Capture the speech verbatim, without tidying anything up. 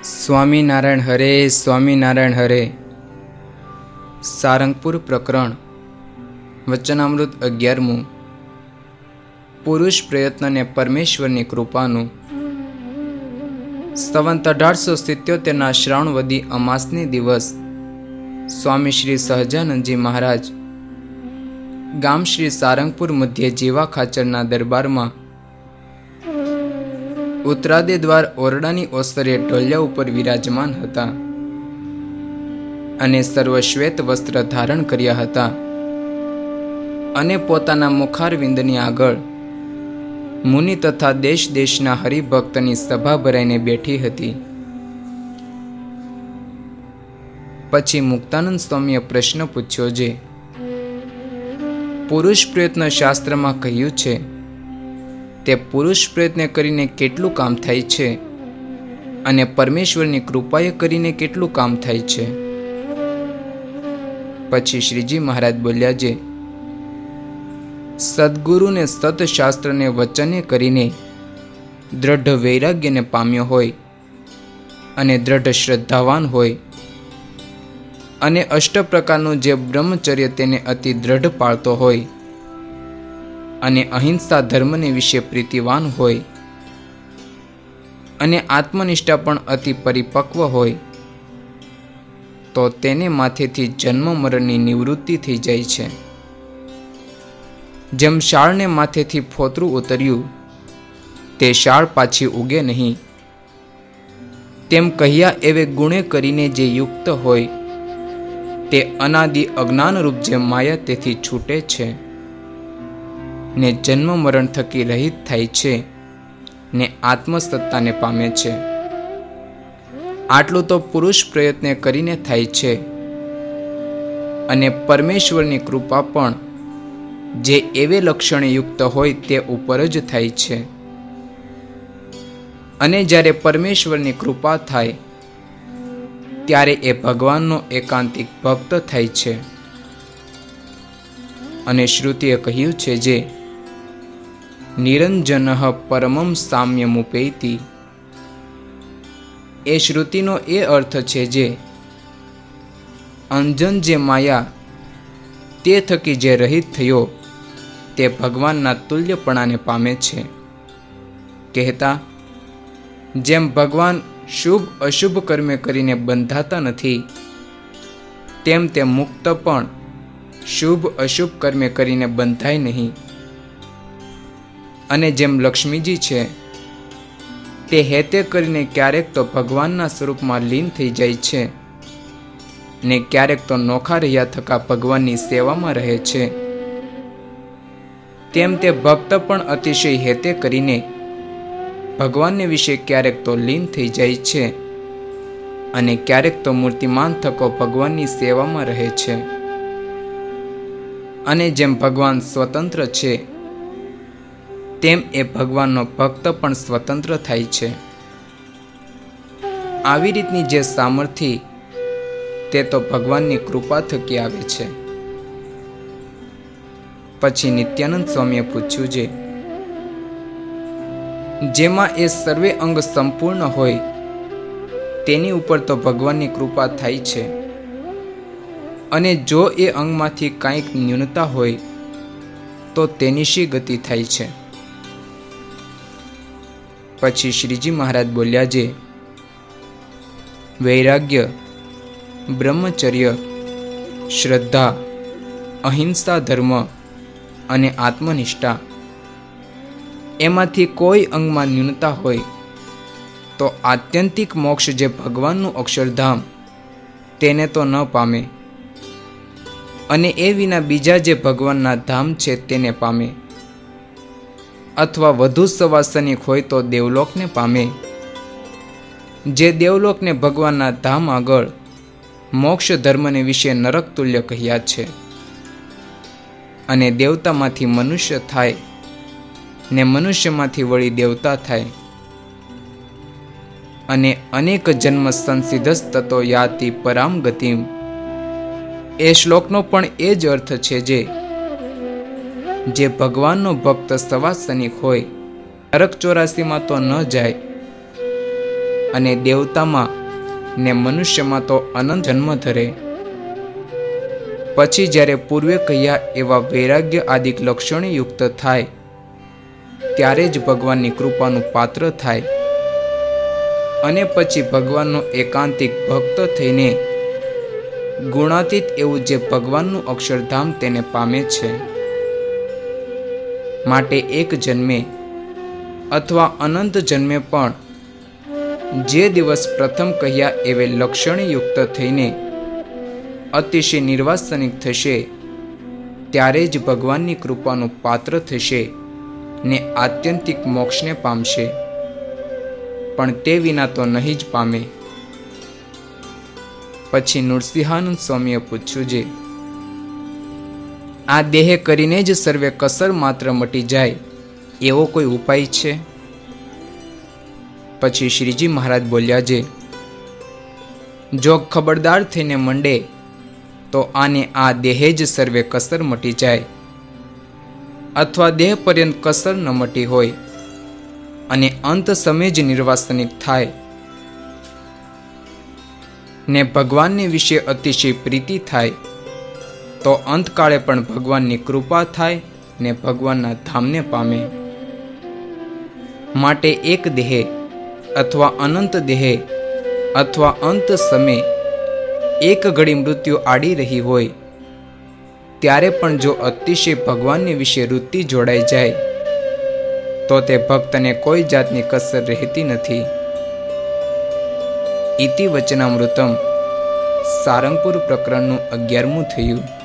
સ્વામિનારાયણ હરે સ્વામિનારાયણ હરે. સારંગપુર પ્રકરણ વચનામૃત અગિયારમું. પુરુષ પ્રયત્નને પરમેશ્વરની કૃપાનું. સંવંત અઢારસો સિત્યોતેરના શ્રાવણવદી અમાસને દિવસ સ્વામી શ્રી સહજાનંદજી મહારાજ ગામ શ્રી સારંગપુર મધ્યે જીવા ખાચરના દરબારમાં ઉત્તરાદે દ્વાર ઓરડાની ઓસરે ઢોલિયા ઉપર વિરાજમાન હતા અને સર્વશ્વેત વસ્ત્ર ધારણ કર્યા હતા અને પોતાના મુખારવિંદની આગળ મુનિ તથા દેશ દેશના હરિભક્તની સભા ભરાઈને બેઠી હતી. પછી મુક્તાનંદ સ્વામીએ પ્રશ્ન પૂછ્યો છે, પુરુષ પ્રયત્ન શાસ્ત્રમાં કહ્યું છે તે પુરુષ પ્રયત્ન કરીને કેટલું કામ થાય છે અને પરમેશ્વરની કૃપાએ કરીને કેટલું કામ થાય છે? પછી શ્રીજી મહારાજ બોલ્યા છે, સદગુરુને સતશાસ્ત્રને વચને કરીને દ્રઢ વૈરાગ્યને પામ્યો હોય અને દ્રઢ શ્રદ્ધાવાન હોય અને અષ્ટ પ્રકારનું જે બ્રહ્મચર્ય તેને અતિ દ્રઢ પાળતો હોય અને અહિંસા ધર્મને વિશે પ્રીતિવાન હોય અને આત્મનિષ્ઠા પણ અતિ પરિપક્વ હોય તો તેને માથેથી જન્મ મરણની નિવૃત્તિ થઈ જાય છે. જેમ શાળને માથેથી ફોતરું ઉતર્યું તે શાળ પાછી ઉગે નહીં, તેમ કહ્યા એવે ગુણે કરીને જે યુક્ત હોય તે અનાદિ અજ્ઞાનરૂપ જે માયા તેથી છૂટે છે ને જન્મ મરણ થકી રહિત થાય છે ને આત્મસત્તાને પામે છે. આટલું તો પુરુષ પ્રયત્ન કરીને થાય છે અને પરમેશ્વરની કૃપા પણ જે એવે લક્ષણે યુક્ત હોય તે ઉપર જ થાય છે. અને જ્યારે પરમેશ્વરની કૃપા થાય ત્યારે એ ભગવાનનો એકાંતિક ભક્ત થાય છે. અને શ્રુતિએ કહ્યું છે જે નિરંજન પરમમ સામ્યમુપેતિ. એ શ્રુતિનો એ અર્થ છે જે અંજન જે માયા તે થકી જે રહિત થયો તે ભગવાનના તુલ્યપણાને પામે છે. કહેતા જેમ ભગવાન શુભ અશુભ કર્મે કરીને બંધાતા નથી તેમ તે મુક્ત પણ શુભ અશુભ કર્મે કરીને બંધાય નહીં. અને જેમ લક્ષ્મીજી છે તે હેતે કરીને ક્યારેક તો ભગવાનના સ્વરૂપમાં લીન થઈ જાય છે ને ક્યારેક તો નોખા રહ્યા થકા ભગવાનની સેવામાં રહે છે, તેમ તે ભક્ત પણ અતિશય હેતે કરીને ભગવાનને વિશે ક્યારેક તો લીન થઈ જાય છે અને ક્યારેક તો મૂર્તિમાન થકો ભગવાનની સેવામાં રહે છે. અને જેમ ભગવાન સ્વતંત્ર છે તેમ એ ભગવાનનો ભક્ત પણ સ્વતંત્ર થાય છે. આવી રીતની જે સામર્થ્ય તે તો ભગવાનની કૃપા થકી આવે છે. પછી નિત્યાનંદ સ્વામીએ પૂછ્યું છે, જેમાં એ સર્વે અંગ સંપૂર્ણ હોય તેની ઉપર તો ભગવાનની કૃપા થાય છે અને જો એ અંગમાંથી કાંઈક ન્યૂનતા હોય તો તેની શી ગતિ થાય છે? પછી શ્રીજી મહારાજ બોલ્યા છે, વૈરાગ્ય, બ્રહ્મચર્ય, શ્રદ્ધા, અહિંસા ધર્મ અને આત્મનિષ્ઠા એમાંથી કોઈ અંગમાં ન્યૂનતા હોય તો આત્યંતિક મોક્ષ જે ભગવાનનું અક્ષરધામ તેને તો ન પામે અને એ વિના બીજા જે ભગવાનના ધામ છે તેને પામે, અથવા વધુ સવાસનિક હોય તો દેવલોકને પામે. જે દેવલોકને ભગવાનના ધામ આગળ મોક્ષ ધર્મને વિશે નરક તુલ્ય કહ્યા છે અને દેવતામાંથી મનુષ્ય થાય ને મનુષ્યમાંથી વળી દેવતા થાય અને અનેક જન્મ સંસિદ્ધસ્તતો યાતિ પરામ ગતિમ. એ શ્લોકનો પણ એ જ અર્થ છે જે જે ભગવાનનો ભક્ત સવાસનિક હોય નરક ચોરાસીમાં તો ન જાય અને દેવતામાં ને મનુષ્યમાં તો અનંત જન્મ ધરે. પછી જ્યારે પૂર્વે કહ્યા એવા વૈરાગ્ય આદિક લક્ષણો યુક્ત થાય ત્યારે જ ભગવાનની કૃપાનું પાત્ર થાય અને પછી ભગવાનનો એકાંતિક ભક્ત થઈને ગુણાતીત એવું જે ભગવાનનું અક્ષરધામ તેને પામે છે. માટે એક જન્મે અથવા અનંત જન્મે પણ જે દિવસ પ્રથમ કહ્યા એવે લક્ષણયુક્ત થઈને અતિશય નિર્વાસનિક થશે ત્યારે જ ભગવાનની કૃપાનું પાત્ર થશે ને આત્યંતિક મોક્ષને પામશે, પણ તે વિના તો નહીં જ પામે. પછી નૃસિંહાનંદ સ્વામીએ પૂછ્યું છે, આ દેહ કરીને જ સર્વે કસર માત્ર મટી જાય એવો કોઈ ઉપાય છે? પછી શ્રીજી મહારાજ બોલ્યા છે, જો ખબરદાર થઈને મંડે તો આને આ દેહે જ સર્વે કસર મટી જાય, અથવા દેહ પર્યંત કસર ન મટી હોય અને અંત સમયે જ નિર્વાસનિક થાય ને ભગવાનને વિશે અતિશય પ્રીતિ થાય તો અંતકાળે પણ ભગવાનની કૃપા થાય ને ભગવાનના ધામને પામે. માટે એક દેહે અથવા અનંત દેહે અથવા અંત સમયે એક ઘડી મૃત્યુ આડી રહી હોય ત્યારે પણ જો અતિશય ભગવાનને વિશે વૃત્તિ જોડાઈ જાય તો તે ભક્તને કોઈ જાતની કસર રહેતી નથી. ઇતિ વચનામૃતમ સારંગપુર પ્રકરણનું અગિયારમું થયું.